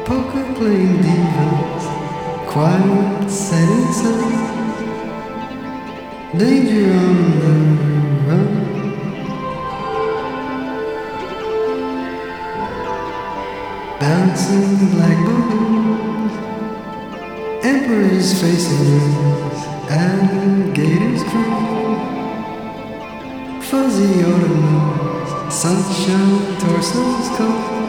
Poker playing divas, quiet setting sun, danger on the run. Bouncing black balloons, emperors facing rings, alligators crew, fuzzy autumn, sunshine torsos cold.